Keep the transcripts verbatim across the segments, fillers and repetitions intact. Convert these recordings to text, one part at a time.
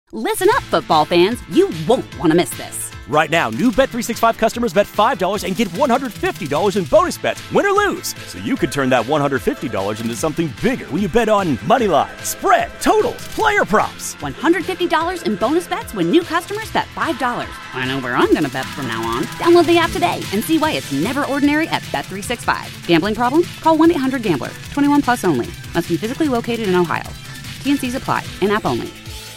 Listen up, football fans. You won't want to miss this. Right now, new Bet three sixty-five customers bet five dollars and get one hundred fifty dollars in bonus bets, win or lose. So you could turn that one hundred fifty dollars into something bigger when you bet on money line, spread, totals, player props. one hundred fifty dollars in bonus bets when new customers bet five dollars. I know where I'm going to bet from now on. Download the app today and see why it's never ordinary at Bet three sixty-five. Gambling problem? Call one eight hundred gambler. twenty-one plus only. Must be physically located in Ohio. T N Cs apply. In-app only.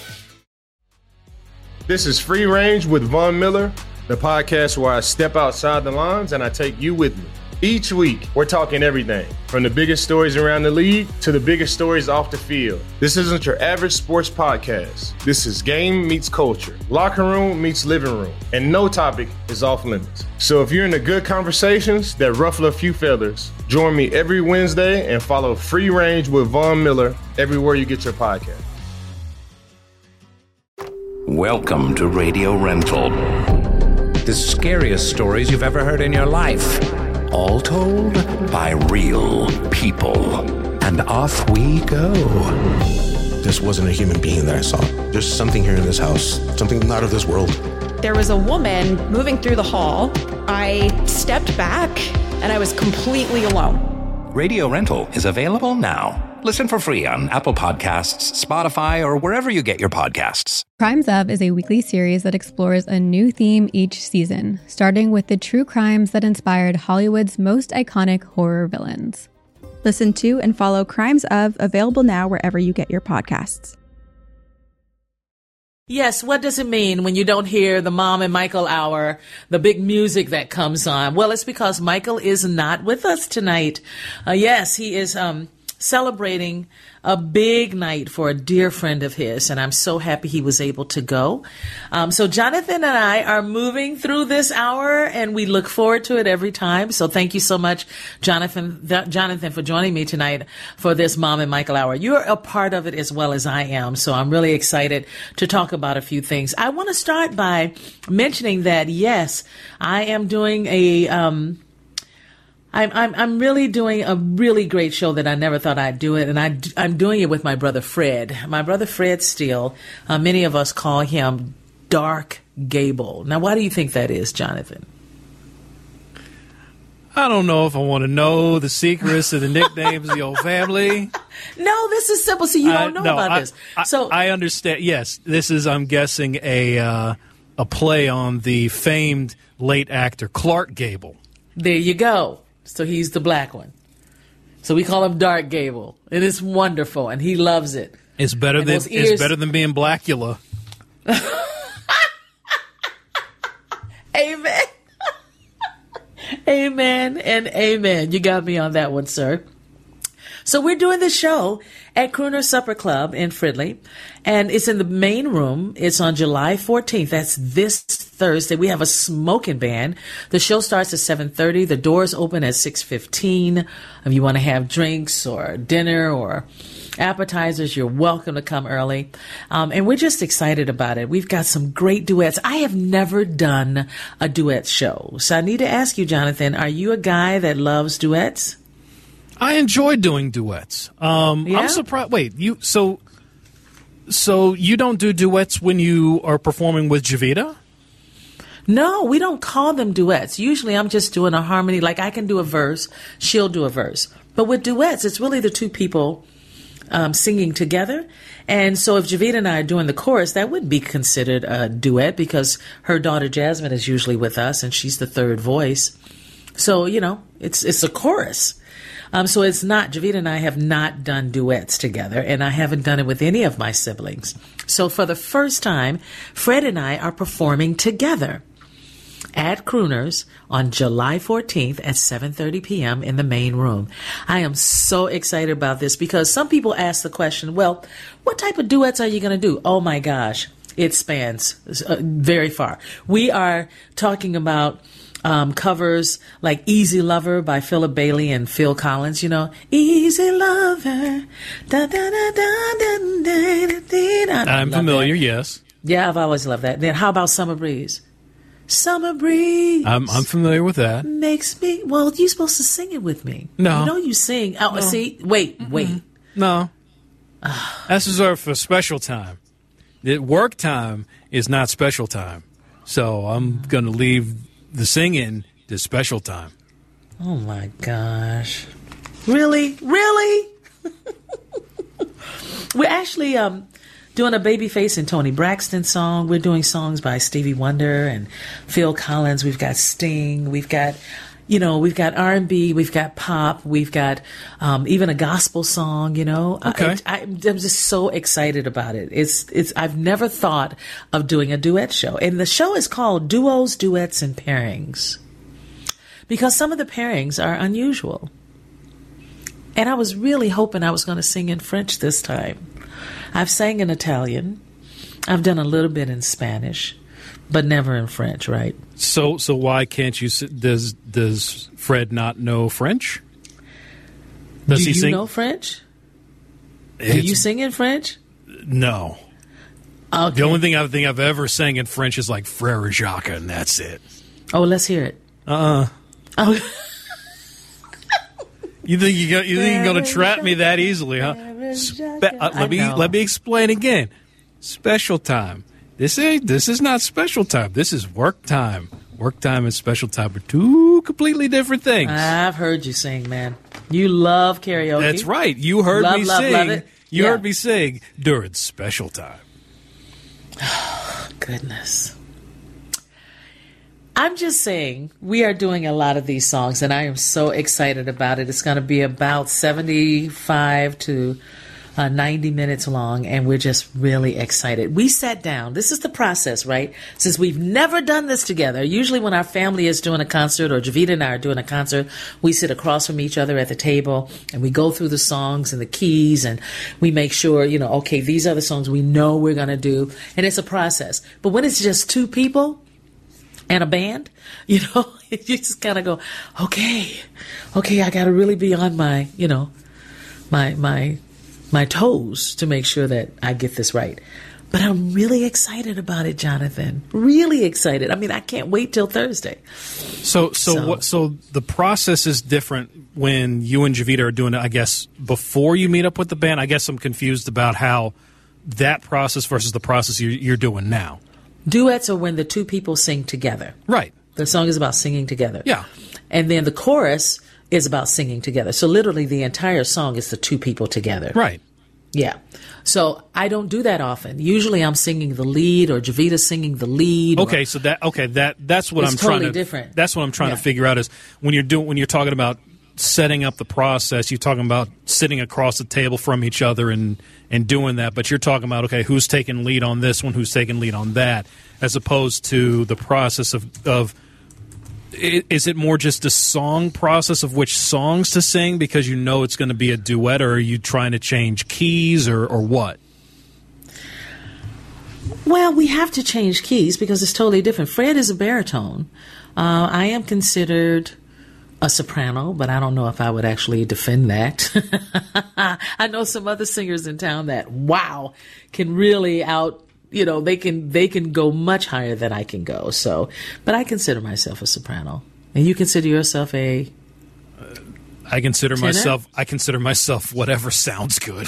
This is Free Range with Von Miller, the podcast where I step outside the lines and I take you with me. Each week, we're talking everything, from the biggest stories around the league to the biggest stories off the field. This isn't your average sports podcast. This is game meets culture, locker room meets living room, and no topic is off limits. So if you're into good conversations that ruffle a few feathers, join me every Wednesday and follow Free Range with Von Miller everywhere you get your podcast. Welcome to Radio Rental. The scariest stories you've ever heard in your life. All told by real people. And off we go. This wasn't a human being that I saw. There's something here in this house. Something not of this world. There was a woman moving through the hall. I stepped back and I was completely alone. Radio Rental is available now. Listen for free on Apple Podcasts, Spotify, or wherever you get your podcasts. Crimes Of is a weekly series that explores a new theme each season, starting with the true crimes that inspired Hollywood's most iconic horror villains. Listen to and follow Crimes Of, available now wherever you get your podcasts. Yes, what does it mean when you don't hear the Mom and Michael Hour, the big music that comes on? Well, it's because Michael is not with us tonight. Uh, yes, he is um, celebrating a big night for a dear friend of his, and I'm so happy he was able to go. Um, so Jonathan and I are moving through this hour, and we look forward to it every time. So thank you so much, Jonathan, th- Jonathan, for joining me tonight for this Mom and Michael Hour. You're a part of it as well as I am, so I'm really excited to talk about a few things. I want to start by mentioning that, yes, I am doing a... Um, I'm, I'm, I'm really doing a really great show that I never thought I'd do it. And I, I'm doing it with my brother Fred. My brother Fred Steele, uh, many of us call him Dark Gable. Now, why do you think that is, Jonathan? I don't know if I want to know the secrets of the nicknames of your family. No, this is simple. So you don't know I, no, about I, this. I, So I understand. Yes, this is, I'm guessing, a, uh, a play on the famed late actor Clark Gable. There you go. So he's the black one. So we call him Dark Gable. It is wonderful, and he loves it. It's better and than ears... it's better than being Blackula. Amen. Amen and amen. You got me on that one, sir. So we're doing this show at Crooner Supper Club in Fridley, and it's in the main room. It's on July fourteenth. That's this Thursday. We have a smoking band. The show starts at seven thirty. The doors open at six fifteen. If you want to have drinks or dinner or appetizers, you're welcome to come early. Um, and we're just excited about it. We've got some great duets. I have never done a duet show. So I need to ask you, Jonathan, are you a guy that loves duets? I enjoy doing duets. Um, Yeah? I'm surprised. Wait, you so so you don't do duets when you are performing with Javita? No, we don't call them duets. Usually I'm just doing a harmony. Like I can do a verse, she'll do a verse. But with duets, it's really the two people um, singing together. And so if Javita and I are doing the chorus, that wouldn't be considered a duet because her daughter Jasmine is usually with us and she's the third voice. So, you know, it's it's a chorus. Um, so it's not, Javita and I have not done duets together, and I haven't done it with any of my siblings. So for the first time, Fred and I are performing together at Crooners on July fourteenth at seven thirty p.m. in the main room. I am so excited about this because some people ask the question, well, what type of duets are you going to do? Oh my gosh, it spans uh, very far. We are talking about Um, covers like Easy Lover by Philip Bailey and Phil Collins, you know, Easy Lover. Da, da, da, da, da, da, da, da. I'm familiar, that. Yes. Yeah, I've always loved that. Then how about Summer Breeze? Summer Breeze. I'm, I'm familiar with that. Makes me, well, you're supposed to sing it with me. No. You know you sing. Oh, no. see, wait, Mm-mm. wait. No. That's reserved for a special time. It, work time is not special time. So I'm going to leave the singing to special time. Oh, my gosh. Really? Really? We're actually um, doing a Babyface and Toni Braxton song. We're doing songs by Stevie Wonder and Phil Collins. We've got Sting. We've got, you know, we've got R and B. We've got pop. We've got um, even a gospel song, you know. Okay. I, I, I'm just so excited about it. It's, it's, I've never thought of doing a duet show. And the show is called Duos, Duets, and Pairings because some of the pairings are unusual. And I was really hoping I was going to sing in French this time. I've sang in Italian. I've done a little bit in Spanish, but never in French, right? So so why can't you s- does does Fred not know French? Does Do he you sing? know French? Do It's- you sing in French? No. Okay. The only thing I think I've ever sang in French is like Frère Jacques, and that's it. Oh, let's hear it. Uh-uh. Oh. You think you got, you think you're going to trap me that easily, huh? Spe- uh, let me know. let me explain again. Special time. This ain't this is not special time. This is work time. Work time and special time are two completely different things. I've heard you sing, man. You love karaoke. That's right. You heard Love, me love, sing. love it. You Yeah. heard me sing during special time. Goodness. I'm just saying, we are doing a lot of these songs, and I am so excited about it. It's going to be about seventy-five to uh, ninety minutes long, and we're just really excited. We sat down. This is the process, right? Since we've never done this together. Usually when our family is doing a concert, or Javita and I are doing a concert, we sit across from each other at the table, and we go through the songs and the keys, and we make sure, you know, okay, these are the songs we know we're going to do, and it's a process. But when it's just two people and a band, you know, you just kind of go, okay, okay, I got to really be on my, you know, my, my, my toes to make sure that I get this right. But I'm really excited about it, Jonathan. Really excited. I mean, I can't wait till Thursday. So, so, So- what? So the process is different when you and Javita are doing it. I guess before you meet up with the band. I guess I'm confused about how that process versus the process you're, you're doing now. Duets are when the two people sing together. Right. The song is about singing together. Yeah. And then the chorus is about singing together. So literally the entire song is the two people together. Right. Yeah. So I don't do that often. Usually I'm singing the lead or Javita singing the lead. or- Okay, so that okay that that's what It's I'm trying totally to different. That's what I'm trying Yeah. to figure out is when you're doing when you're talking about setting up the process, you're talking about sitting across the table from each other and and doing that, but you're talking about okay, who's taking lead on this one, who's taking lead on that, as opposed to the process of of i- is it more just a song process of which songs to sing because you know it's going to be a duet, or are you trying to change keys or or what? Well, we have to change keys because it's totally different. Fred is a baritone. Uh, I am considered a soprano, but I don't know if I would actually defend that. I know some other singers in town that, wow, can really out, you know, they can they can go much higher than I can go. So, but I consider myself a soprano. And you consider yourself a I consider Tenor? myself I consider myself whatever sounds good.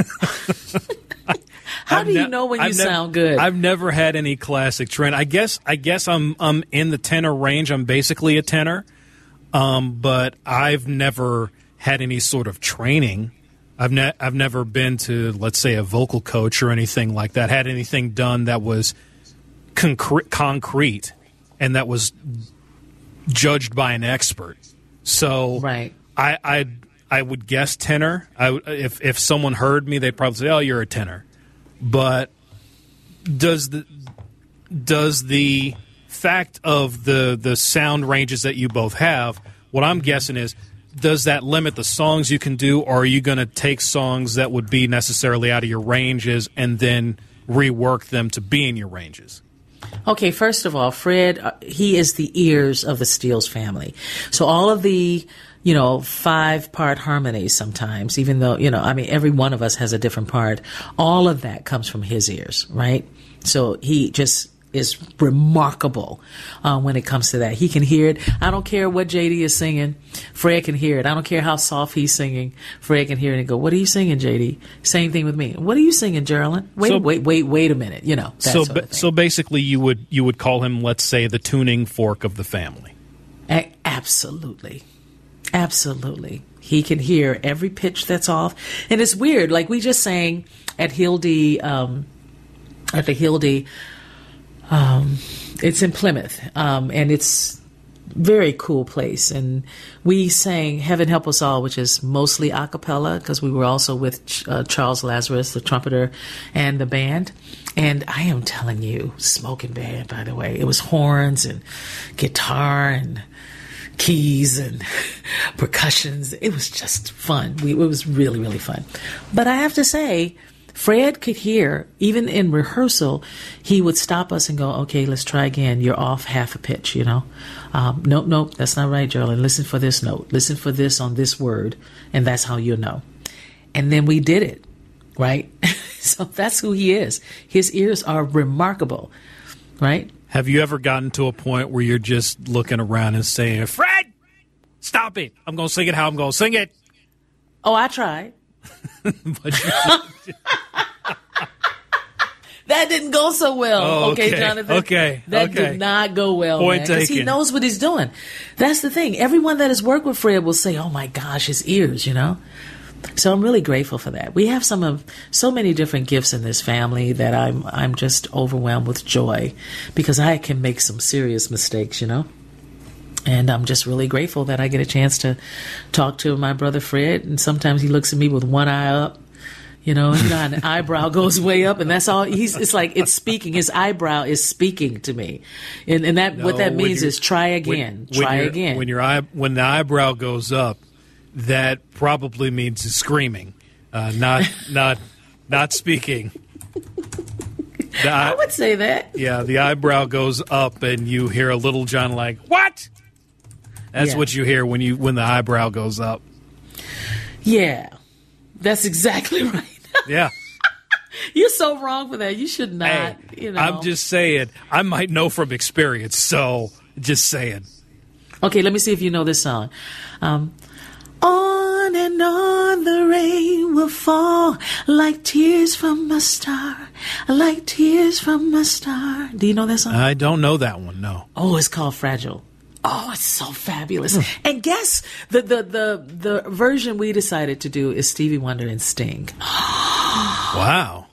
How I've do you ne- know when you I've nev- sound good? I've never had any classic training. I guess I guess I'm I'm in the tenor range. I'm basically a tenor, um, but I've never had any sort of training. I've ne- I've never been to, let's say, a vocal coach or anything like that. Had anything done that was concre- concrete and that was judged by an expert. So right. I I I would guess tenor. I w- if if someone heard me, they'd probably say, "Oh, you're a tenor." But does the does the fact of the the sound ranges that you both have, what I'm guessing is, does that limit the songs you can do, or are you going to take songs that would be necessarily out of your ranges and then rework them to be in your ranges? Okay, first of all, Fred, uh, he is the ears of the Steels family. So all of the, you know, five-part harmonies sometimes, even though, you know, I mean, every one of us has a different part, all of that comes from his ears, right? So he just is remarkable uh, when it comes to that. He can hear it. I don't care what J D is singing. Fred can hear it. I don't care how soft he's singing. Fred can hear it and go, what are you singing, J D? Same thing with me. What are you singing, Geraldine? Wait, So- wait, wait, wait a minute. You know, that So, sort of ba- thing. so basically, you would you would call him, let's say, the tuning fork of the family. A- absolutely. Absolutely. He can hear every pitch that's off. And it's weird. Like we just sang at Hildy, um, at the Hildy, um, it's in Plymouth. Um, and it's very cool place. And we sang Heaven Help Us All, which is mostly a cappella because we were also with uh, Charles Lazarus, the trumpeter, and the band. And I am telling you, smoking band, by the way. It was horns and guitar and keys and percussions. It was just fun. We, it was really, really fun. But I have to say, Fred could hear, even in rehearsal, he would stop us and go, okay, let's try again. You're off half a pitch, you know. Um, nope, nope, that's not right, Geraldine. Listen for this note. Listen for this on this word. And that's how you'll know. And then we did it, right? So that's who he is. His ears are remarkable, right? Have you ever gotten to a point where you're just looking around and saying, Fred, stop it. I'm going to sing it how I'm going to sing it. Oh, I tried. But you- That didn't go so well. Oh, okay. okay, Jonathan. okay, That okay. did not go well, Point man. Because he taken. knows what he's doing. That's the thing. Everyone that has worked with Fred will say, oh my gosh, his ears, you know? So I'm really grateful for that. We have some of so many different gifts in this family that I'm I'm just overwhelmed with joy because I can make some serious mistakes, you know? And I'm just really grateful that I get a chance to talk to my brother Fred. And sometimes he looks at me with one eye up. You know, you know how an eyebrow goes way up, and that's all. He's. It's like it's speaking. His eyebrow is speaking to me, and and that No, what that when means you're- is try again, when- when try you're- again. When your eye, when the eyebrow goes up, that probably means screaming, uh, not not not speaking. The eye- I would say that. yeah, the eyebrow goes up, and you hear a Little John like what? That's Yeah. what you hear when you when the eyebrow goes up. Yeah, that's exactly right. Yeah. You're so wrong for that. You should not. Hey, you know. I'm just saying. I might know from experience, so just saying. Okay, let me see if you know this song. Um, on and on the rain will fall like tears from a star, like tears from a star. Do you know that song? I don't know that one. No. Oh, it's called Fragile. Oh, it's so fabulous. And guess the, the, the, the version we decided to do is Stevie Wonder and Sting. Wow.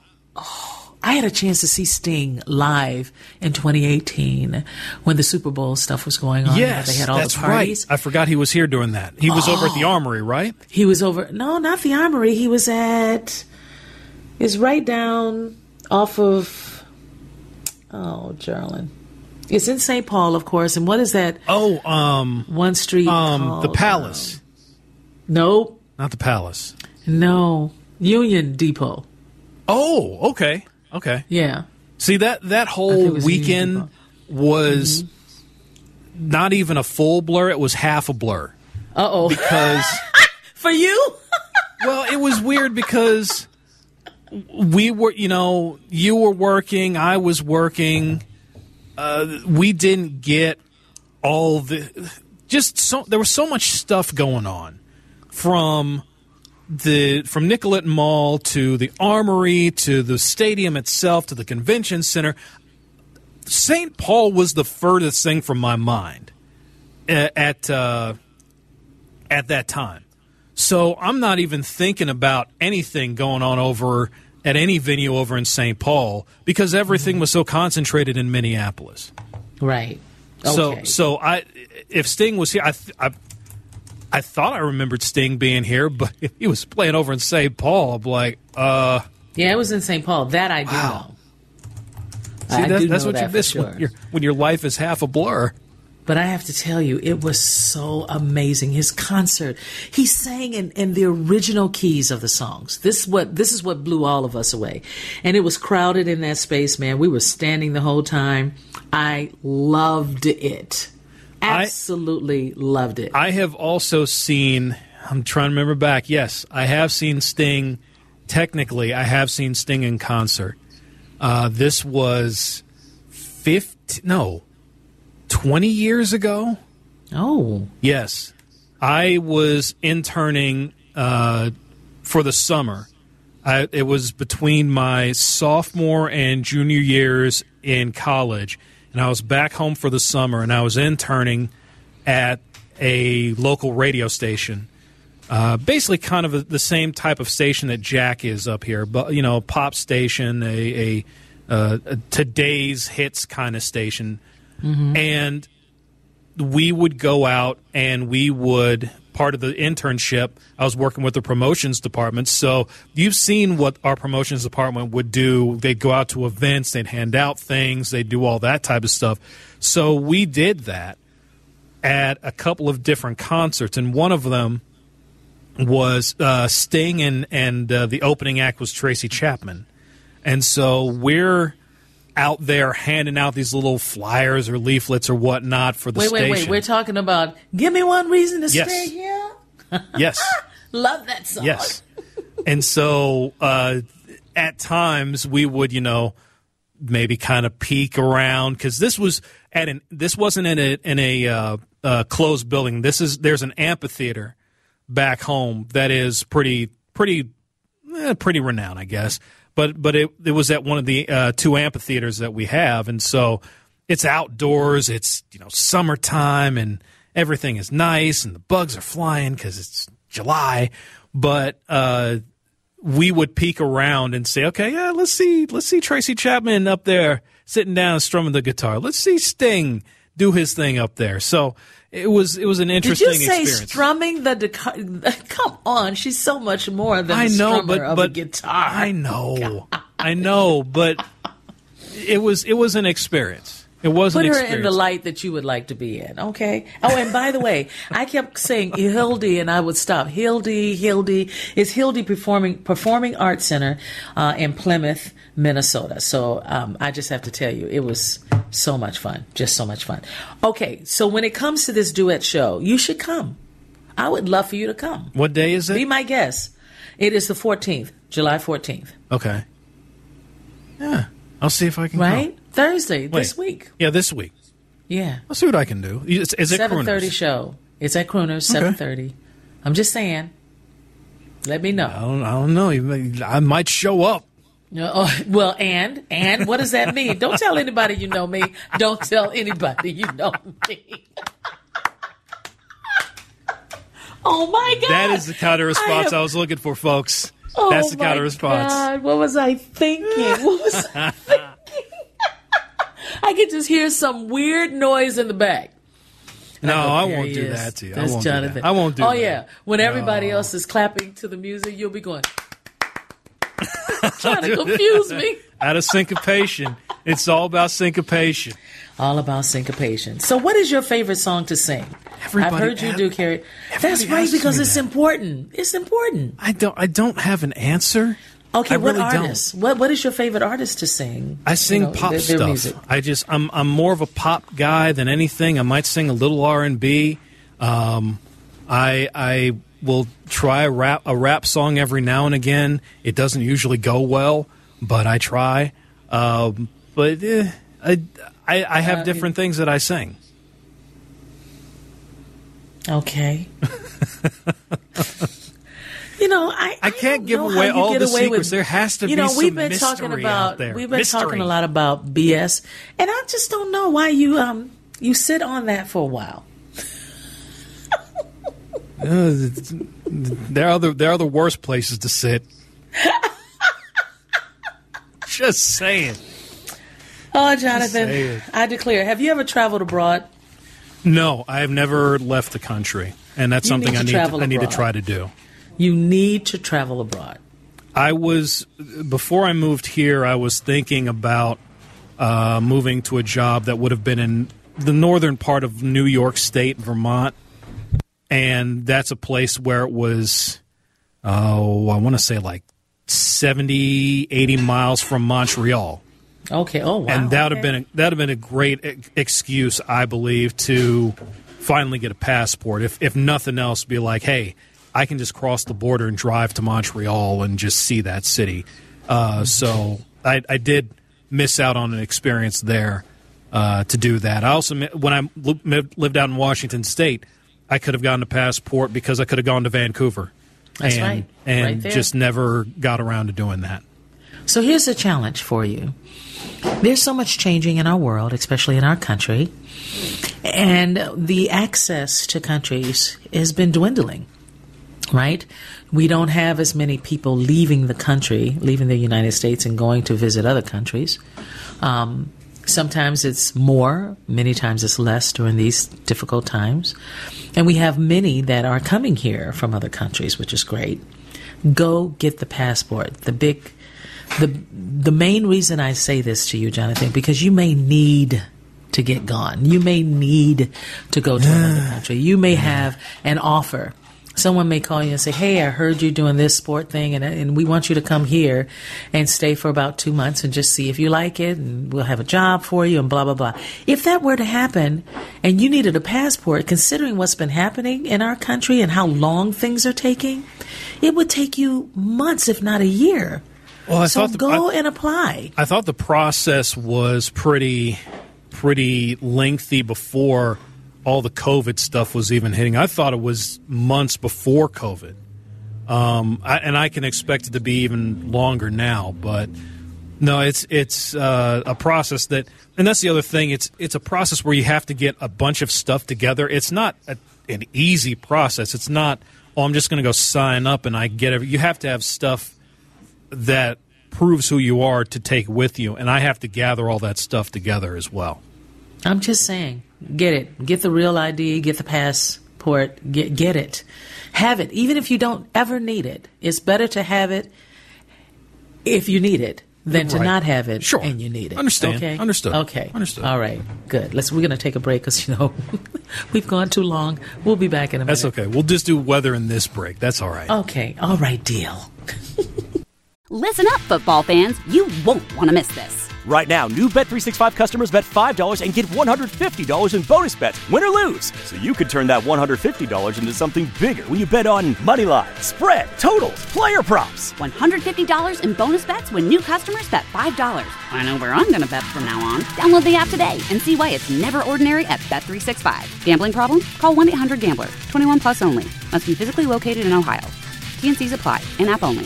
I had a chance to see Sting live in twenty eighteen when the Super Bowl stuff was going on. Yes, They had all that's the parties. right. I forgot he was here during that. He was over at the Armory, right? He was over, no, not the Armory. He was at, it's right down off of, oh, Geraldine. It's in Saint Paul, of course. And what is that? Oh, um, one street um, called, the Palace. Um, nope. Not the Palace. No. Union Depot. Oh, okay, okay. Yeah. See that that I think whole it was weekend Union was Mm-hmm. not even a full blur; it was half a blur. Uh oh. Because For you? well, it was weird because we were, you know, you were working, I was working. Uh, we didn't get all the just so there was so much stuff going on from the from Nicollet Mall to the Armory to the stadium itself to the convention center. Saint Paul was the furthest thing from my mind at at, uh, at that time. So I'm not even thinking about anything going on over at any venue over in Saint Paul because everything was so concentrated in Minneapolis. Right. So, Okay. so I, if Sting was here, I, th- I, I thought I remembered Sting being here, but if he was playing over in Saint Paul, I'm like, uh, Yeah, it was in Saint Paul. That I do Wow. know. see, I that's, do that's know what that you for miss sure. when, your when your life is half a blur. But I have to tell you, it was so amazing. His concert, he sang in, in the original keys of the songs. This is what this is what blew all of us away. And it was crowded in that space, man. We were standing the whole time. I loved it. Absolutely loved it. I have also seen, I'm trying to remember back, yes, I have seen Sting, technically, I have seen Sting in concert. Uh, this was fifteen, no, twenty years ago. Oh. Yes. I was interning uh, for the summer. I, it was between my sophomore and junior years in college, and I was back home for the summer, and I was interning at a local radio station. Uh, basically kind of a, the same type of station that Jack is up here, but, you know, a pop station, a, a, uh, a today's hits kind of station. Mm-hmm. And we would go out and we would, part of the internship, I was working with the promotions department. So you've seen what our promotions department would do. They'd go out to events, they'd hand out things, they'd do all that type of stuff. So we did that at a couple of different concerts, and one of them was uh, Sting, and, and uh, the opening act was Tracy Chapman. And so we're out there handing out these little flyers or leaflets or whatnot for the wait, station. Wait, wait, we're talking about Give Me One Reason to Yes. Stay Here? Yes. Love that song. Yes. And so uh, at times we would, you know, maybe kind of peek around, because this was at an this wasn't in a in a uh, uh, closed building. This is there's an amphitheater back home that is pretty pretty eh, pretty renowned, I guess. But but it it was at one of the uh, two amphitheaters that we have, and so it's outdoors. It's, you know, summertime, and everything is nice, and the bugs are flying because it's July. But uh, we would peek around and say, okay, yeah, let's see let's see Tracy Chapman up there sitting down and strumming the guitar. Let's see Sting do his thing up there. So it was it was an interesting Did you say experience. strumming the deca- Come on, she's so much more than I a know, strummer but of but a guitar. I know, I know, but it was it was an experience. It was Put an her experience. in the light that you would like to be in, okay? Oh, and by the way, I kept saying Hildy, and I would stop. Hildy, Hildy. It's Hildy Performing Performing Arts Center uh, in Plymouth, Minnesota. So um, I just have to tell you, it was so much fun. Just so much fun. Okay, so when it comes to this duet show, you should come. I would love for you to come. What day is it? Be my guest. It is the fourteenth, July fourteenth. Okay. Yeah, I'll see if I can Right? come. Thursday, Wait. this week. Yeah, this week. Yeah. I'll see what I can do. Is, is it seven thirty Crooners? show. It's at Crooners, seven thirty. I'm just saying. Let me know. I don't, I don't know. You may- I might show up. No, oh, well, and and what does that mean? Don't tell anybody you know me. Don't tell anybody you know me. Oh my God! That is the counter response I, I am- was looking for, folks. Oh That's the my counter response. God, what was I thinking? What was I thinking? I could just hear some weird noise in the back. No, I There won't he do is. that to you. I That's won't do Jonathan. that. I won't do oh, that. yeah. When everybody No. else is clapping to the music, you'll be going, trying to confuse me. Out of syncopation. It's all about syncopation. All about syncopation. So what is your favorite song to sing? Everybody I've heard you ask- do, Carrie. That's everybody right, asks because me it's that. important. It's important. I don't. I don't have an answer. Okay, I what really don't. artist? What What is your favorite artist to sing? I sing you know, pop their, their stuff. music? I just I'm I'm more of a pop guy than anything. I might sing a little R and B. Um, I I will try a rap a rap song every now and again. It doesn't usually go well, but I try. Um, but eh, I, I I have Uh, different things that I sing. Okay. You know, I I can't don't give know away how you all get the away secrets. with- There has to you be know, some we've been mystery talking out about there. we've been Mystery. talking a lot about B S, and I just don't know why you um you sit on that for a while. Uh, there are the there are the worst places to sit. Just saying. Oh, Say Jonathan, it. I declare. Have you ever traveled abroad? No, I have never left the country, and that's You something need to I need travel to, I need to abroad. try to do. You need to travel abroad. I was before I moved here. I was thinking about uh, moving to a job that would have been in the northern part of New York State, Vermont, and that's a place where it was. Oh, I want to say like seventy, eighty miles from Montreal. Okay. Oh, wow. And that would have okay. been a, that would have been a great ex- excuse, I believe, to finally get a passport. If if nothing else, be like, hey, I can just cross the border and drive to Montreal and just see that city. Uh, so I, I did miss out on an experience there. uh, to do that. I also, when I lived out in Washington State, I could have gotten a passport because I could have gone to Vancouver. That's and, right. And right there. just never got around to doing that. So here's a challenge for you. There's so much changing in our world, especially in our country, and the access to countries has been dwindling, right? We don't have as many people leaving the country, leaving the United States and going to visit other countries. Um, sometimes it's more, many times it's less during these difficult times. And we have many that are coming here from other countries, which is great. Go get the passport. The big, the the main reason I say this to you, Jonathan, because you may need to get gone. You may need to go to another country. You may have an offer. Someone may call you and say, hey, I heard you doing this sport thing, and, and we want you to come here and stay for about two months and just see if you like it, and we'll have a job for you, and blah, blah, blah. If that were to happen and you needed a passport, considering what's been happening in our country and how long things are taking, it would take you months, if not a year. Well, I so thought the, go I, and apply. I thought the process was pretty, pretty lengthy before all the COVID stuff was even hitting. I thought it was months before COVID. Um, I, and I can expect it to be even longer now. But, no, it's it's uh, a process that – and that's the other thing. It's it's a process where you have to get a bunch of stuff together. It's not a, an easy process. It's not, oh, I'm just going to go sign up and I get it. You have to have stuff that proves who you are to take with you, and I have to gather all that stuff together as well. I'm just saying. Get it. Get the real I D. Get the passport. Get get it. Have it. Even if you don't ever need it. It's better to have it if you need it than to Right. not have it Sure. and you need it. Understand. Okay? Understood. Okay. Understood. All right. Good. Let's. We're going to take a break because, you know, we've gone too long. We'll be back in a minute. That's okay. We'll just do weather in this break. That's all right. Okay. All right. Deal. Listen up, football fans. You won't want to miss this. Right now, new Bet three sixty-five customers bet five dollars and get one hundred fifty dollars in bonus bets, win or lose. So you could turn that one hundred fifty dollars into something bigger when you bet on money line, spread, totals, player props. one hundred fifty dollars in bonus bets when new customers bet five dollars. I know where I'm going to bet from now on. Download the app today and see why it's never ordinary at Bet three sixty-five. Gambling problem? Call one eight hundred gambler. twenty-one plus only. Must be physically located in Ohio. T N Cs apply. In-app only.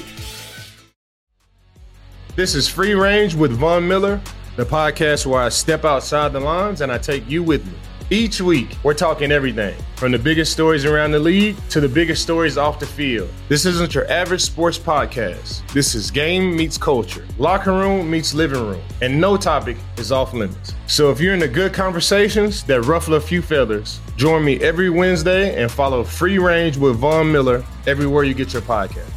This is Free Range with Von Miller, the podcast where I step outside the lines and I take you with me. Each week, we're talking everything from the biggest stories around the league to the biggest stories off the field. This isn't your average sports podcast. This is game meets culture, locker room meets living room, and no topic is off limits. So if you're into good conversations that ruffle a few feathers, join me every Wednesday and follow Free Range with Von Miller everywhere you get your podcast.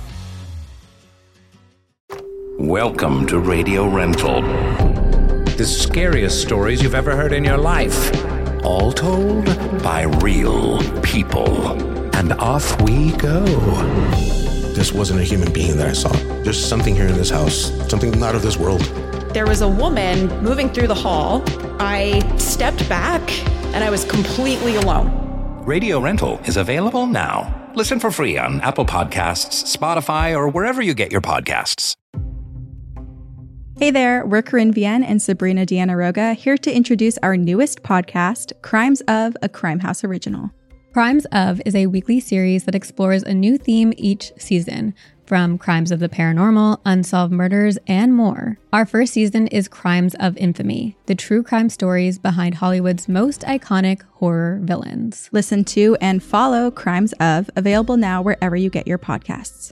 Welcome to Radio Rental. The scariest stories you've ever heard in your life. All told by real people. And off we go. This wasn't a human being that I saw. There's something here in this house, something not of this world. There was a woman moving through the hall. I stepped back and I was completely alone. Radio Rental is available now. Listen for free on Apple Podcasts, Spotify, or wherever you get your podcasts. Hey there, we're Corinne Vienne and Sabrina Deanna Roga, here to introduce our newest podcast, Crimes of, a Crime House original. Crimes of is a weekly series that explores a new theme each season, from crimes of the paranormal, unsolved murders, and more. Our first season is Crimes of Infamy, the true crime stories behind Hollywood's most iconic horror villains. Listen to and follow Crimes of, available now wherever you get your podcasts.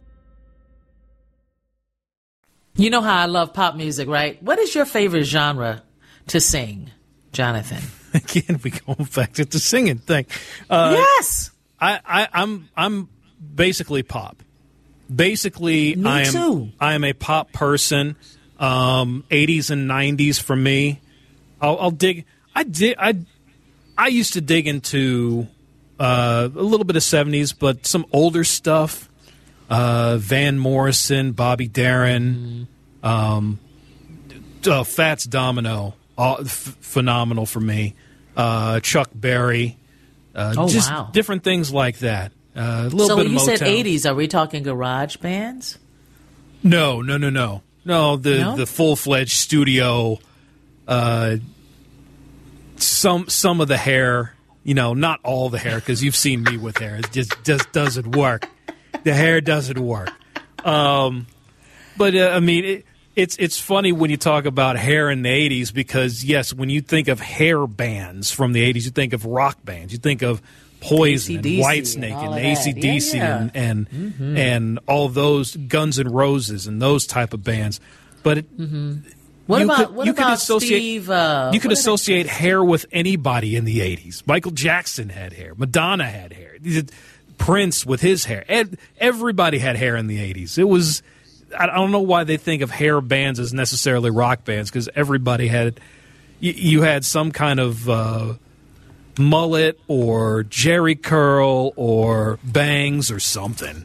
You know how I love pop music, right? What is your favorite genre to sing, Jonathan? Again, we go back to the singing thing. Uh, yes, I, I, I'm I'm basically pop. Basically, Me I am too. I am a pop person. Um, eighties and nineties for me. I'll, I'll dig. I dig. I I used to dig into uh, a little bit of seventies, but some older stuff. Uh, Van Morrison, Bobby Darin, mm. um, uh, Fats Domino, all, f- phenomenal for me. Uh, Chuck Berry, uh, oh, just wow. different things like that. Uh, a little so bit of you Motown. said eighties. Are we talking garage bands? No, no, no, no, no. The No? the full fledged studio. Uh, some some of the hair, you know, not all the hair, because you've seen me with hair. It just just doesn't work. The hair doesn't work. Um, but uh, I mean, it, it's it's funny when you talk about hair in the eighties, because yes, when you think of hair bands from the eighties, you think of rock bands. You think of Poison and Whitesnake and, and A C D C yeah, yeah. and and, mm-hmm. and all those Guns N' Roses and those type of bands. But it, mm-hmm. what you about could, what you about could associate, Steve? Uh, you could associate hair with anybody in the eighties. Michael Jackson had hair. Madonna had hair. Prince with his hair. Ed, everybody had hair in the eighties. It was. I don't know why they think of hair bands as necessarily rock bands, because everybody had. You, you had some kind of. Uh, mullet or jerry curl or bangs or something.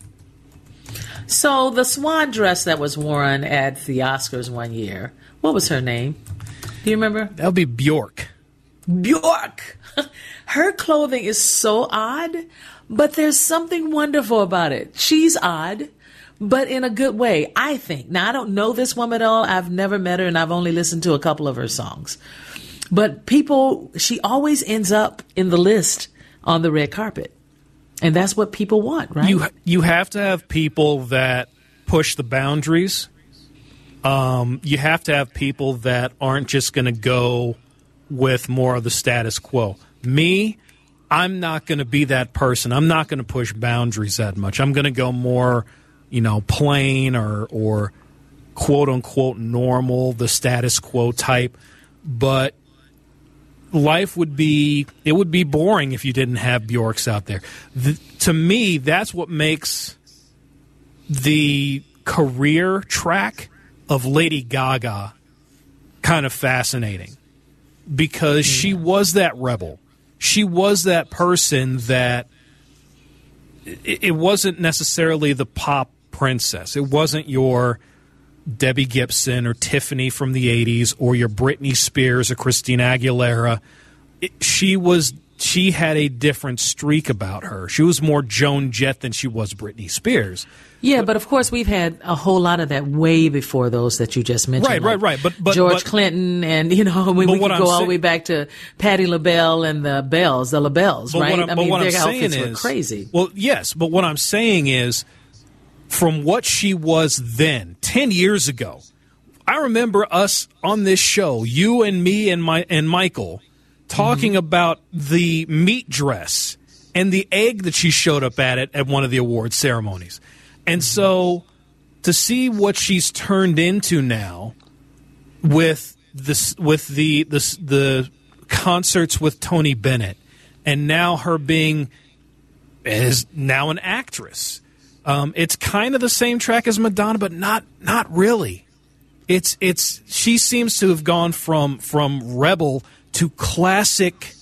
So the swan dress that was worn at the Oscars one year, what was her name? Do you remember? That would be Bjork. Bjork! Her clothing is so odd, but there's something wonderful about it. She's odd, but in a good way, I think. Now, I don't know this woman at all. I've never met her, and I've only listened to a couple of her songs. But people, she always ends up in the list on the red carpet. And that's what people want, right? You you have to have people that push the boundaries. Um, you have to have people that aren't just going to go with more of the status quo. Me, I'm not going to be that person. I'm not going to push boundaries that much. I'm going to go more, you know, plain or, or quote-unquote normal, the status quo type. But life would be, it would be boring if you didn't have Bjorks out there. The, to me, that's what makes the career track of Lady Gaga kind of fascinating, because she was that rebel. She was that person that it, it wasn't necessarily the pop princess. It wasn't your Debbie Gibson or Tiffany from the eighties or your Britney Spears or Christina Aguilera. It, she was she had a different streak about her. She was more Joan Jett than she was Britney Spears. Yeah, but, but of course we've had a whole lot of that way before those that you just mentioned. Right, like right, right. But, but George but, Clinton, and you know, we, we could go all the way back to Patti LaBelle and the Bells, the LaBelles, right? What I mean, what their I'm outfits saying were is, crazy. Well, yes, but what I'm saying is, from what she was then, ten years ago, I remember us on this show, you and me and my and Michael, talking mm-hmm. about the meat dress and the egg that she showed up at it at one of the award ceremonies. And mm-hmm. so to see what she's turned into now with this with the the the concerts with Tony Bennett, and now her being is now an actress. Um, it's kind of the same track as Madonna, but not not really. It's it's she seems to have gone from from rebel to classic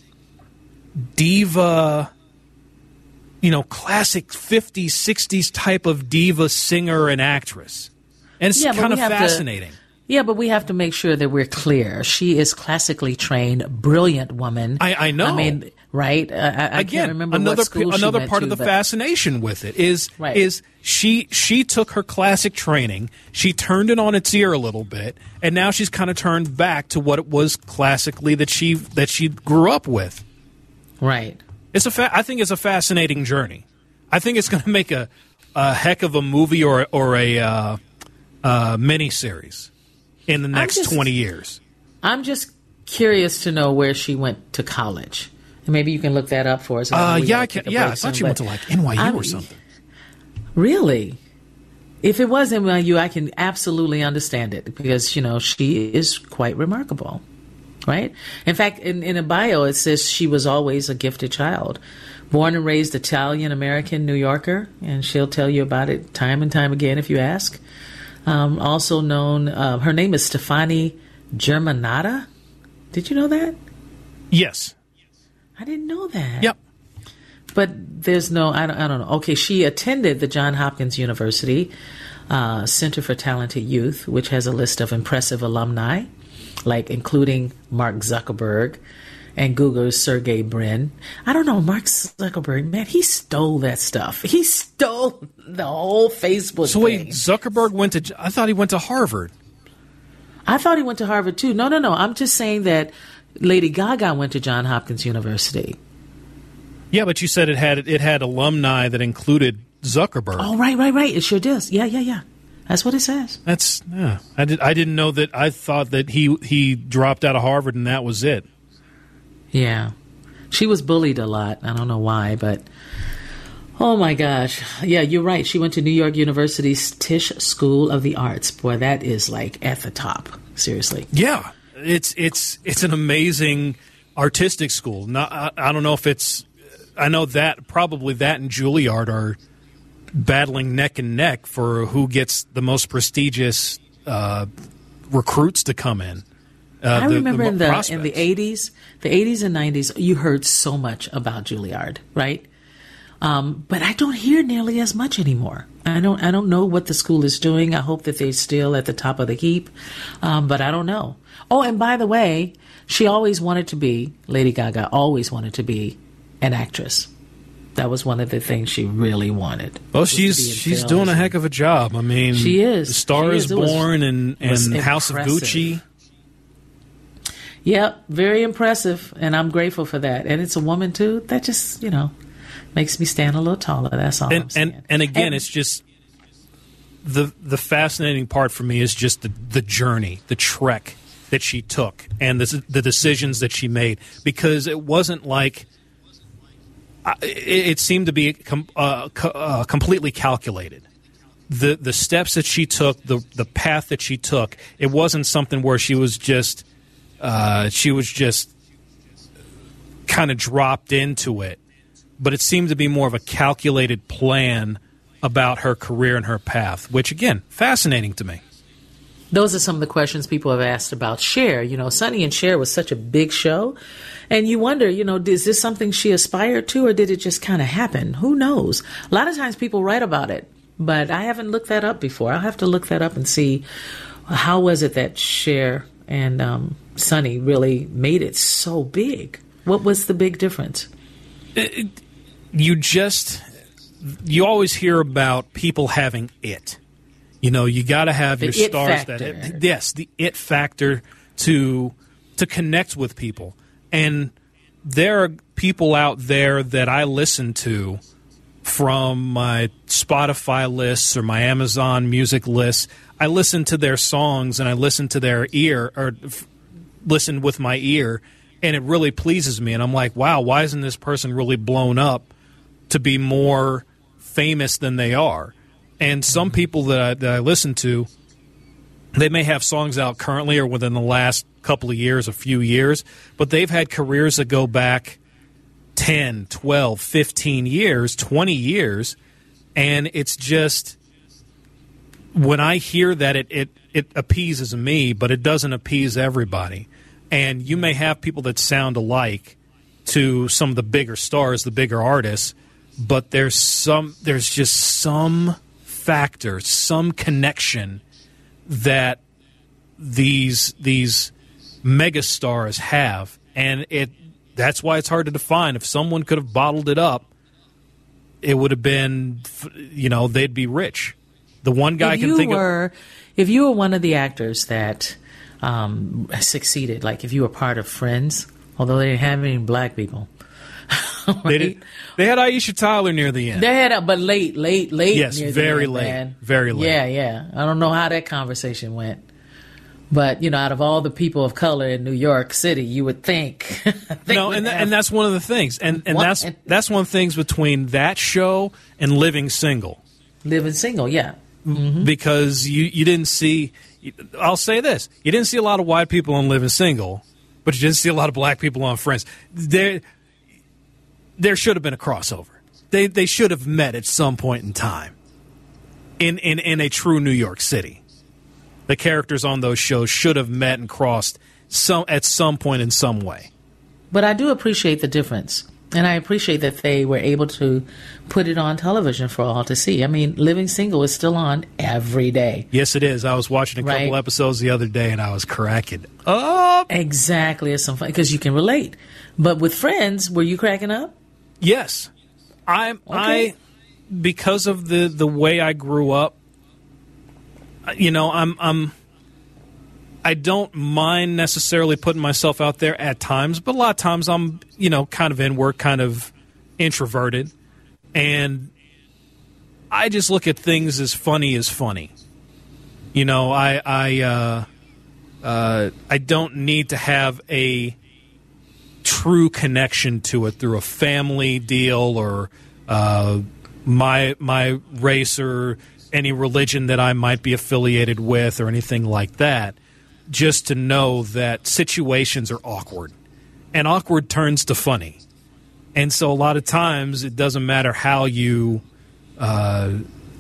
diva, you know, classic fifties, sixties type of diva singer and actress. And it's yeah, kind of fascinating. To, yeah, but we have to make sure that we're clear. She is classically trained, brilliant woman. I, I know. I mean, right? I, I Again, can't remember another what school another she went part to, of the but... fascination with it is right. is she she took her classic training, she turned it on its ear a little bit, and now she's kind of turned back to what it was classically that she that she grew up with. Right. It's a fa- I think it's a fascinating journey. I think it's going to make a, a heck of a movie or or a uh, uh, miniseries in the next just, twenty years. I'm just curious to know where she went to college. And maybe you can look that up for us. Uh, yeah, I can, yeah. I thought she went to like N Y U I'm, or something. Really? If it was N Y U, I can absolutely understand it, because, you know, she is quite remarkable, right? In fact, in, in a bio, it says she was always a gifted child. Born and raised Italian-American New Yorker, and she'll tell you about it time and time again if you ask. Um, also known, uh, her name is Stefani Germanotta. Did you know that? Yes. I didn't know that. Yep. But there's no, I don't, I don't know. Okay, she attended the Johns Hopkins University uh, Center for Talented Youth, which has a list of impressive alumni, like including Mark Zuckerberg and Google's Sergey Brin. I don't know, Mark Zuckerberg, man, he stole that stuff. He stole the whole Facebook So thing. wait, Zuckerberg went to, I thought he went to Harvard. I thought he went to Harvard too. No, no, no. I'm just saying that Lady Gaga went to Johns Hopkins University. Yeah, but you said it had it had alumni that included Zuckerberg. Oh, right, right, right. It sure does. Yeah, yeah, yeah. That's what it says. That's yeah. I did. I didn't know that. I thought that he he dropped out of Harvard and that was it. Yeah, she was bullied a lot. I don't know why, but oh my gosh, yeah, you're right. She went to New York University's Tisch School of the Arts. Boy, that is like at the top. Seriously. Yeah, it's it's it's an amazing artistic school. Not, I, I don't know if it's. I know that probably that and Juilliard are battling neck and neck for who gets the most prestigious uh, recruits to come in. Uh, I the, remember the in the prospects. in the eighties, the eighties and nineties, you heard so much about Juilliard, right? Um, but I don't hear nearly as much anymore. I don't. I don't know what the school is doing. I hope that they're still at the top of the heap, um, but I don't know. Oh, and by the way, she always wanted to be Lady Gaga. Always wanted to be an actress. That was one of the things she really wanted. Well, she's she's doing a heck of a job. I mean, she is. The Star she is, is. Was, Born and, and House of Gucci. Yep, very impressive, and I'm grateful for that. And it's a woman too. That just, you know, makes me stand a little taller. That's all. And I'm saying. and, and again, and, it's just the the fascinating part for me is just the the journey, the trek that she took, and the the decisions that she made, because it wasn't like. It, it seemed to be com, uh, co- uh, completely calculated. The the steps that she took, the the path that she took, it wasn't something where she was just uh, she was just kind of dropped into it. But it seemed to be more of a calculated plan about her career and her path, which again, fascinating to me. Those are some of the questions people have asked about Cher. You know, Sonny and Cher was such a big show. And you wonder, you know, is this something she aspired to, or did it just kind of happen? Who knows? A lot of times people write about it, but I haven't looked that up before. I'll have to look that up and see how was it that Cher and um, Sonny really made it so big. What was the big difference? It, you just, you always hear about people having it. You know, you got to have the your it stars factor. that, yes, the it factor to to connect with people. And there are people out there that I listen to from my Spotify lists or my Amazon music lists. I listen to their songs and I listen to their ear or f- listen with my ear, and it really pleases me. And I'm like, wow, why isn't this person really blown up to be more famous than they are? And some people that I, that I listen to, they may have songs out currently or within the last couple of years, a few years, but they've had careers that go back ten, twelve, fifteen years, twenty years, and it's just, when I hear that, it, it, it appeases me, but it doesn't appease everybody. And you may have people that sound alike to some of the bigger stars, the bigger artists, but there's some, there's just some factor, some connection that these these megastars have, and it that's why it's hard to define. If someone could have bottled it up, it would have been, you know, they'd be rich. The one guy if can you think were, of. If you were one of the actors that um, succeeded, like if you were part of Friends, although they didn't have any black people. Right? They did. They had Aisha Tyler near the end. They had, a, but late, late, late. Yes, near very the end, late, man. very late. Yeah, yeah. I don't know how that conversation went, but you know, out of all the people of color in New York City, you would think. No, and th- and that's one of the things, and and that's that's one of the things between that show and Living Single. Living Single, yeah. Mm-hmm. Because you you didn't see. I'll say this: you didn't see a lot of white people on Living Single, but you didn't see a lot of black people on Friends. There. There should have been a crossover. They they should have met at some point in time in, in, in a true New York City. The characters on those shows should have met and crossed some at some point in some way. But I do appreciate the difference. And I appreciate that they were able to put it on television for all to see. I mean, Living Single is still on every day. Yes, it is. I was watching a couple right? episodes the other day, and I was cracking up. Exactly. It's some fun because you can relate. But with Friends, were you cracking up? Yes, I'm. Okay. I because of the, the way I grew up. You know, I'm. I'm. I don't mind necessarily putting myself out there at times, but a lot of times I'm, you know, kind of inward, kind of introverted, and I just look at things as funny as funny. You know, I I uh, uh, I don't need to have a true connection to it through a family deal or uh, my my race or any religion that I might be affiliated with or anything like that. Just to know that situations are awkward, and awkward turns to funny. And so a lot of times it doesn't matter how you uh,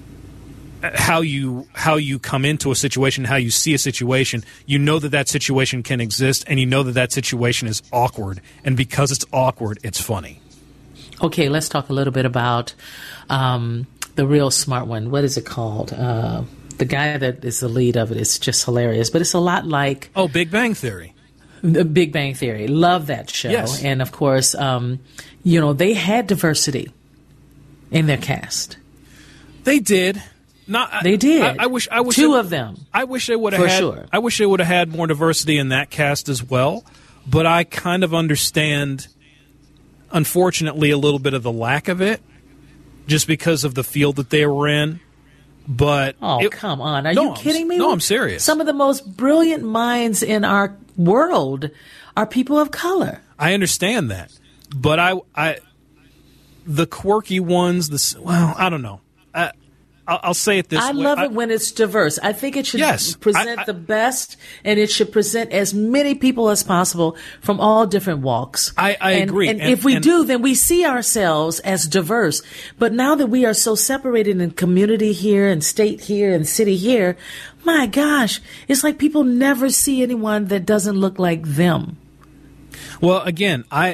how you how you come into a situation, how you see a situation. You know that that situation can exist, and you know that that situation is awkward. And because it's awkward, it's funny. Okay, let's talk a little bit about um, the real smart one. What is it called? Uh, the guy that is the lead of it is just hilarious. But it's a lot like... Oh, Big Bang Theory. The Big Bang Theory. Love that show. Yes. And, of course, um, you know, they had diversity in their cast. They did. Not, they did. I, I wish. I wish. Two it, of them. I wish they would have for had. Sure. I wish they would have had more diversity in that cast as well. But I kind of understand, unfortunately, a little bit of the lack of it, just because of the field that they were in. But oh, it, come on! Are no, you kidding me? No, I'm serious. Some of the most brilliant minds in our world are people of color. I understand that, but I, I, the quirky ones, the well, I don't know. I, I'll say it this I way. love I, it when it's diverse. I think it should yes, present I, I, the best, and it should present as many people as possible from all different walks. I, I and, agree. And, and if we and, do, then we see ourselves as diverse. But now that we are so separated in community here and state here and city here, my gosh, it's like people never see anyone that doesn't look like them. Well, again, I...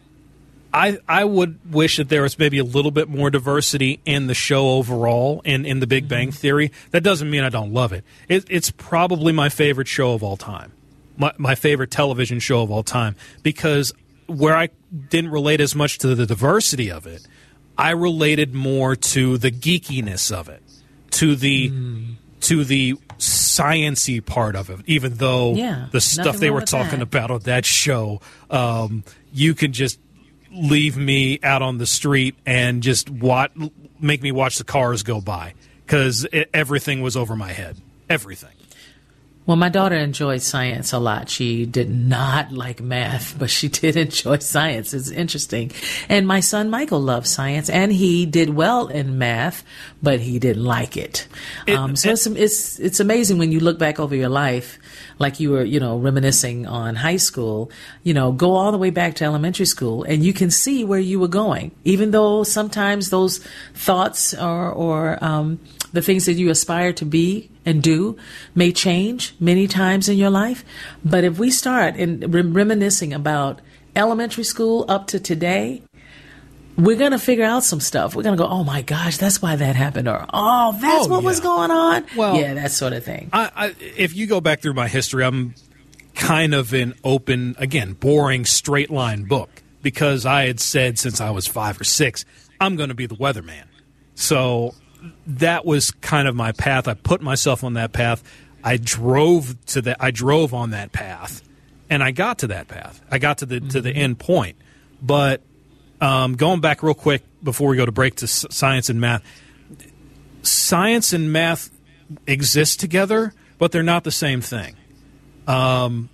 I, I would wish that there was maybe a little bit more diversity in the show overall and in the Big Bang Theory. That doesn't mean I don't love it. it it's probably my favorite show of all time, my, my favorite television show of all time, because where I didn't relate as much to the diversity of it, I related more to the geekiness of it, to the mm. to the science-y part of it, even though yeah, the stuff they were talking that. about on that show, um, you can just leave me out on the street and just watch, make me watch the cars go by because everything was over my head. Everything. Well, my daughter enjoyed science a lot. She did not like math, but she did enjoy science. It's interesting. And my son Michael loves science, and he did well in math, but he didn't like it. it um, so it, it's, it's it's amazing when you look back over your life, like you were, you know, reminiscing on high school, you know, go all the way back to elementary school, and you can see where you were going, even though sometimes those thoughts or, or um, the things that you aspire to be and do may change many times in your life. But if we start in rem- reminiscing about elementary school up to today, we're going to figure out some stuff. We're going to go, oh my gosh, that's why that happened. Or, oh, that's oh, what yeah. was going on. Well, yeah, that sort of thing. I, I, if you go back through my history, I'm kind of an open, again, boring straight line book because I had said since I was five or six, I'm going to be the weatherman. So that was kind of my path. I put myself on that path. I drove to that. I drove on that path, and I got to that path. I got to the mm-hmm. to the end point. But um, going back real quick before we go to break to s- science and math, science and math exist together, but they're not the same thing. Um,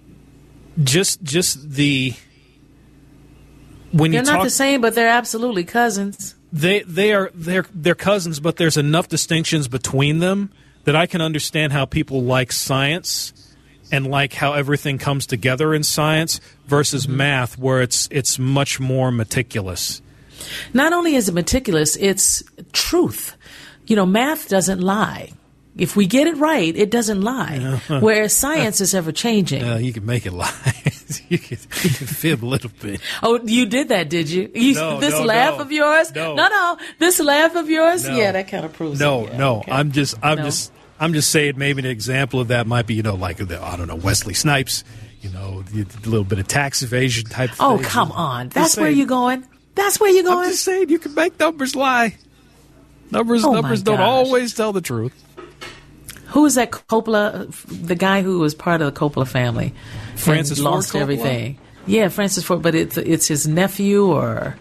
just just the when they're you not talk, the same, but they're absolutely cousins. They they are they're they're cousins, but there's enough distinctions between them that I can understand how people like science and like how everything comes together in science versus mm-hmm. math, where it's it's much more meticulous. Not only is it meticulous, it's truth. You know, math doesn't lie. If we get it right, it doesn't lie. Yeah. Whereas science is ever changing. Uh, you can make it lie. you, can, you can fib a little bit. Oh, you did that, did you? you no, this no, laugh no. of yours? No, no, no. This laugh of yours? No. Yeah, that kind of proves no, it. Yeah, no. okay. I'm just, I'm no. just, I'm just saying. Maybe an example of that might be, you know, like the, I don't know, Wesley Snipes. You know, a little bit of tax evasion type. Oh, thing. come on. That's where you're going. That's where you're going. I'm just saying, you can make numbers lie. Numbers, oh numbers don't always tell the truth. who is that Coppola, the guy who was part of the Coppola family? Francis and Ford lost Coppola? everything. Yeah, Francis Ford, but it's it's his nephew or.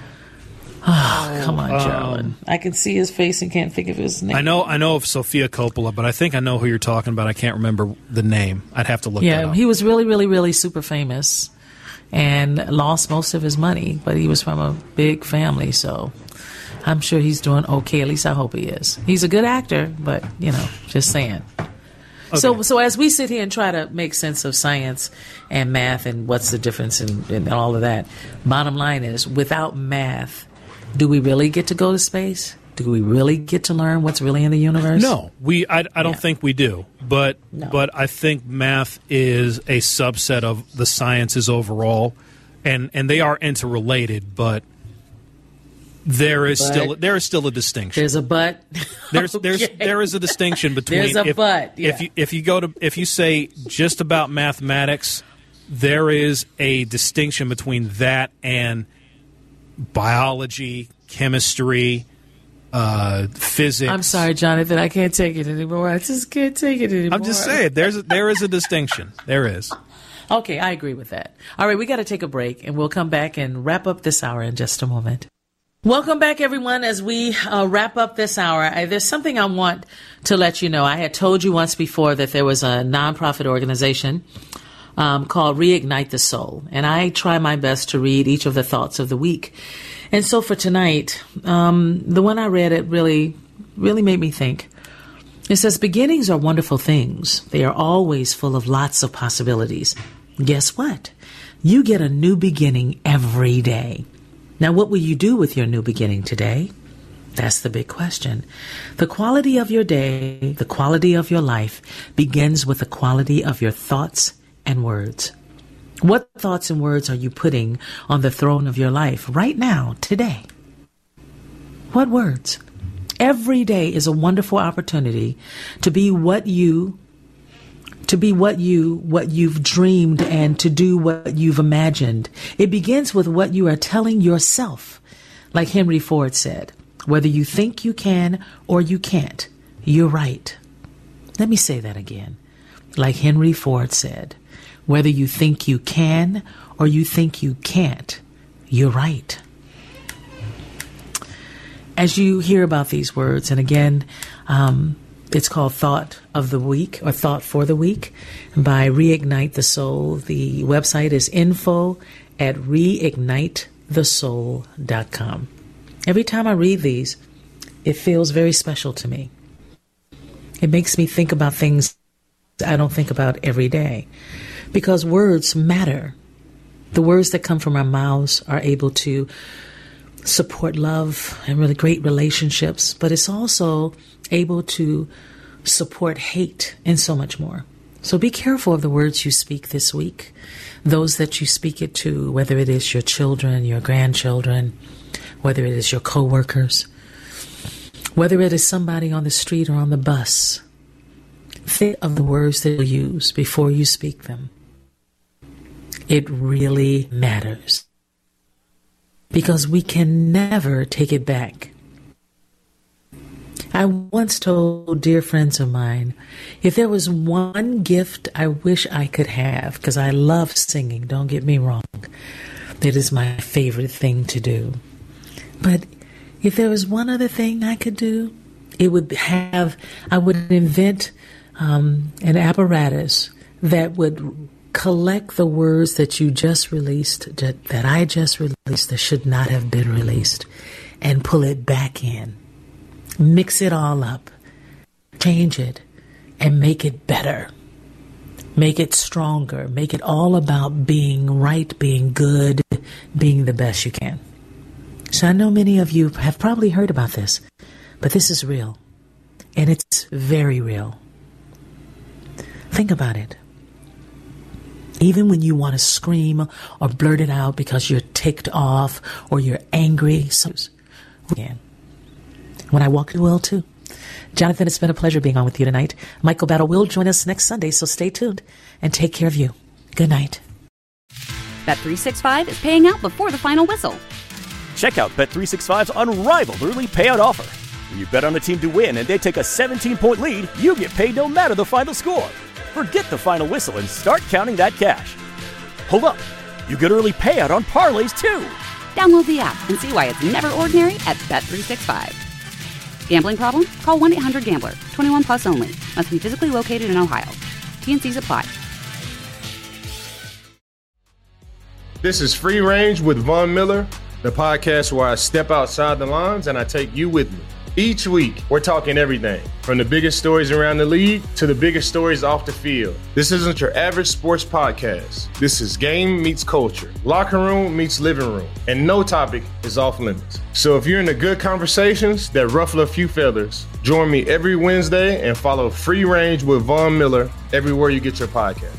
Oh, come on, Gerald. Um, I can see his face and can't think of his name. I know, I know of Sofia Coppola, but I think I know who you're talking about. I can't remember the name. I'd have to look. Yeah, that up. he was really, really, really super famous, and lost most of his money. But he was from a big family, so I'm sure he's doing okay. At least I hope he is. He's a good actor, but you know, just saying. Okay. So, so as we sit here and try to make sense of science and math and what's the difference and, and all of that, bottom line is, without math, do we really get to go to space? Do we really get to learn what's really in the universe? No, we. I, I don't Yeah. think we do. But No. but I think math is a subset of the sciences overall, and and they are interrelated. But there is But- still there is still a distinction. There's a but. There's there's Okay. there is a distinction between There's a if, but, yeah. if you if you go to if you say just about mathematics, there is a distinction between that and biology, chemistry, uh, physics. I'm sorry, Jonathan. I can't take it anymore. I just can't take it anymore. I'm just saying there's a, there is a distinction. There is. Okay, I agree with that. All right, we got to take a break, and we'll come back and wrap up this hour in just a moment. Welcome back, everyone, as we uh, wrap up this hour. I, there's something I want to let you know. I had told you once before that there was a nonprofit organization um, called Reignite the Soul, and I try my best to read each of the thoughts of the week. And so for tonight, um, the one I read, it really, really made me think. It says, beginnings are wonderful things. They are always full of lots of possibilities. Guess what? You get a new beginning every day. Now, what will you do with your new beginning today? That's the big question. The quality of your day, the quality of your life, begins with the quality of your thoughts and words. What thoughts and words are you putting on the throne of your life right now, today? What words? Every day is a wonderful opportunity to be what you to be what you, what you've dreamed and to do what you've imagined. It begins with what you are telling yourself. Like Henry Ford said, whether you think you can or you can't, you're right. Let me say that again. Like Henry Ford said, whether you think you can or you think you can't, you're right. As you hear about these words, and again, um, it's called Thought of the Week or Thought for the Week by Reignite the Soul. The website is info at reignite the soul dot com. Every time I read these, it feels very special to me. It makes me think about things I don't think about every day because words matter. The words that come from our mouths are able to support love and really great relationships, but it's also able to support hate and so much more. So be careful of the words you speak this week, those that you speak it to, whether it is your children, your grandchildren, whether it is your coworkers, whether it is somebody on the street or on the bus. Think of the words that you use before you speak them. It really matters. Because we can never take it back. I once told dear friends of mine, if there was one gift I wish I could have, because I love singing, don't get me wrong, it is my favorite thing to do. But if there was one other thing I could do, it would have, I would invent um, an apparatus that would collect the words that you just released, that, that I just released, that should not have been released, and pull it back in. Mix it all up, change it, and make it better. Make it stronger. Make it all about being right, being good, being the best you can. So I know many of you have probably heard about this, but this is real, and it's very real. Think about it. Even when you want to scream or blurt it out because you're ticked off or you're angry, so again. When I walk the world too. Jonathan, it's been a pleasure being on with you tonight. Michael Battle will join us next Sunday, so stay tuned and take care of you. Good night. Bet three sixty-five is paying out before the final whistle. Check out Bet three sixty-five's unrivaled early payout offer. When you bet on a team to win and they take a seventeen-point lead, you get paid no matter the final score. Forget the final whistle and start counting that cash. Hold up. You get early payout on parlays, too. Download the app and see why it's never ordinary at Bet three sixty-five. Gambling problem? Call one eight hundred gambler. twenty-one plus only. Must be physically located in Ohio. T N Cs apply. This is Free Range with Von Miller, the podcast where I step outside the lines and I take you with me. Each week, we're talking everything from the biggest stories around the league to the biggest stories off the field. This isn't your average sports podcast. This is game meets culture, locker room meets living room, and no topic is off limits. So if you're into good conversations that ruffle a few feathers, join me every Wednesday and follow Free Range with Von Miller everywhere you get your podcast.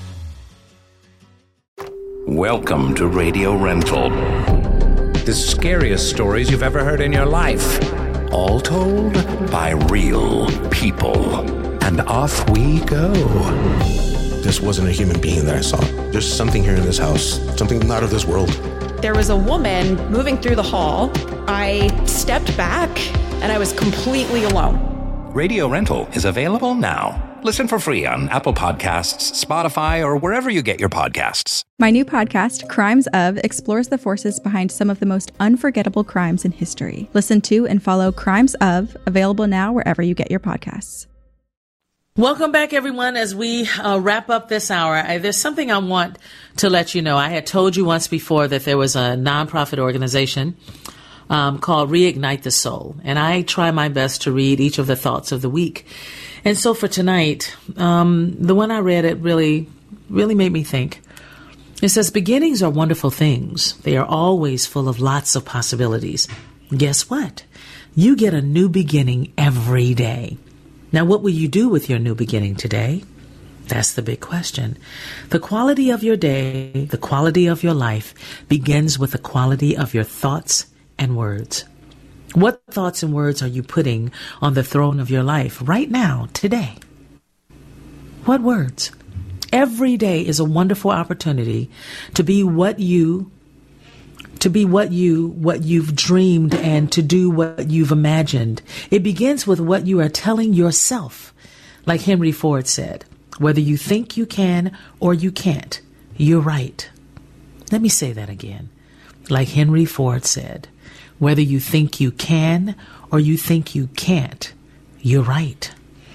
Welcome to Radio Rental. The scariest stories you've ever heard in your life. All told by real people. And off we go. This wasn't a human being that I saw. There's something here in this house, something not of this world. There was a woman moving through the hall. I stepped back and I was completely alone. Radio Rental is available now. Listen for free on Apple Podcasts, Spotify, or wherever you get your podcasts. My new podcast, Crimes Of, explores the forces behind some of the most unforgettable crimes in history. Listen to and follow Crimes Of, available now wherever you get your podcasts. Welcome back, everyone. As we uh, wrap up this hour, I, there's something I want to let you know. I had told you once before that there was a nonprofit organization um, called Reignite the Soul, and I try my best to read each of the thoughts of the week. And so for tonight, um, the one I read, it really, really made me think. It says, beginnings are wonderful things. They are always full of lots of possibilities. Guess what? You get a new beginning every day. Now, what will you do with your new beginning today? That's the big question. The quality of your day, the quality of your life, begins with the quality of your thoughts and words. What thoughts and words are you putting on the throne of your life right now, today? What words? Every day is a wonderful opportunity to be what you, to be what you, what you've dreamed and to do what you've imagined. It begins with what you are telling yourself. Like Henry Ford said, whether you think you can or you can't, you're right. Let me say that again. Like Henry Ford said, whether you think you can or you think you can't, you're right.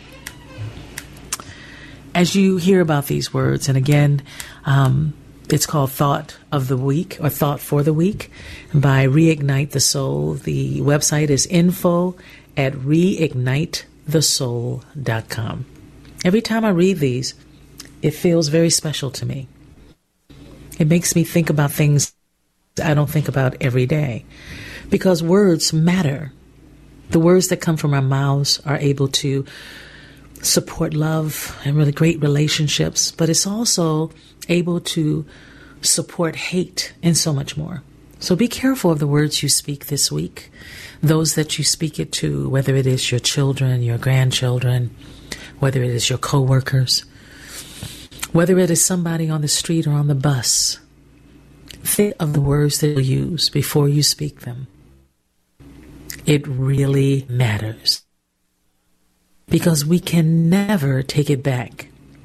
As you hear about these words, and again, um, it's called Thought of the Week or Thought for the Week by Reignite the Soul. The website is info at reignite the soul dot com. Every time I read these, it feels very special to me. It makes me think about things I don't think about every day. Because words matter. The words that come from our mouths are able to support love and really great relationships, but it's also able to support hate and so much more. So be careful of the words you speak this week, those that you speak it to, whether it is your children, your grandchildren, whether it is your coworkers, whether it is somebody on the street or on the bus. Think of the words that you use before you speak them. It really matters. Because we can never take it back.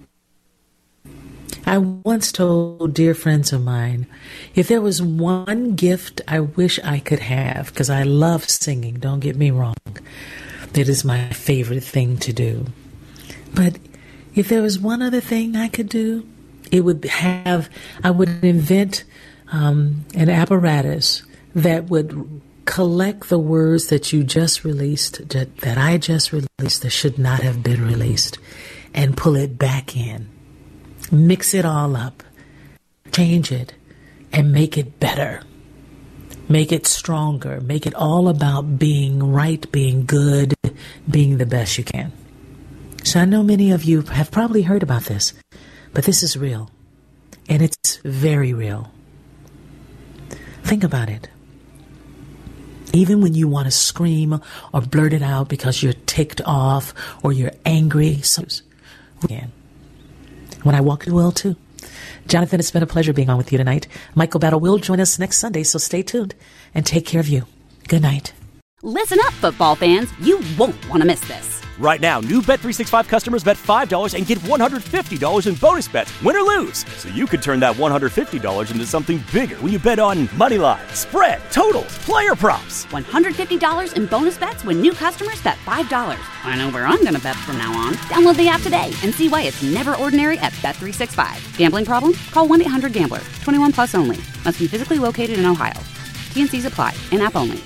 I once told dear friends of mine, if there was one gift I wish I could have, because I love singing, don't get me wrong. It is my favorite thing to do. But if there was one other thing I could do, it would have, I would invent um, an apparatus that would collect the words that you just released, that, that I just released, that should not have been released, and pull it back in. Mix it all up, change it, and make it better. Make it stronger. Make it all about being right, being good, being the best you can. So I know many of you have probably heard about this, but this is real, and it's very real. Think about it. Even when you want to scream or blurt it out because you're ticked off or you're angry. So, again, when I walk, it will too. Jonathan, it's been a pleasure being on with you tonight. Michael Battle will join us next Sunday, so stay tuned and take care of you. Good night. Listen up, football fans. You won't want to miss this. Right now, new Bet three sixty-five customers bet five dollars and get one hundred fifty dollars in bonus bets, win or lose. So you could turn that one hundred fifty dollars into something bigger when you bet on money line, spread, totals, player props. one hundred fifty dollars in bonus bets when new customers bet five dollars. I know where I'm going to bet from now on. Download the app today and see why it's never ordinary at Bet three sixty-five. Gambling problem? Call one eight hundred gambler. twenty-one plus only. Must be physically located in Ohio. T N Cs apply. In-app only.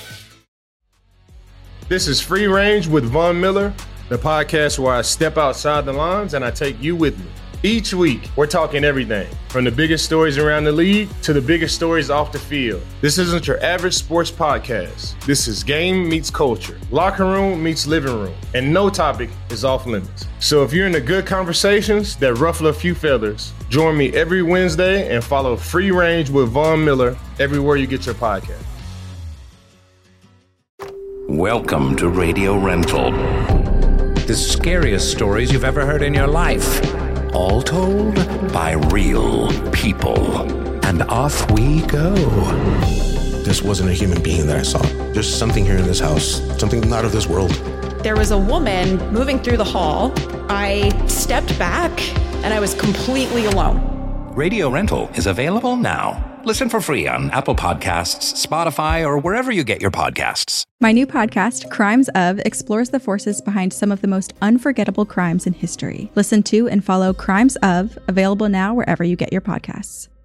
This is Free Range with Von Miller, the podcast where I step outside the lines and I take you with me. Each week, we're talking everything from the biggest stories around the league to the biggest stories off the field. This isn't your average sports podcast. This is game meets culture, locker room meets living room, and no topic is off limits. So if you're into good conversations that ruffle a few feathers, join me every Wednesday and follow Free Range with Von Miller everywhere you get your podcast. Welcome to Radio Rental. The scariest stories you've ever heard in your life. All told by real people. And off we go. This wasn't a human being that I saw. There's something here in this house, something not of this world. There was a woman moving through the hall. I stepped back and I was completely alone. Radio Rental is available now. Listen for free on Apple Podcasts, Spotify, or wherever you get your podcasts. My new podcast, Crimes Of, explores the forces behind some of the most unforgettable crimes in history. Listen to and follow Crimes Of, available now wherever you get your podcasts.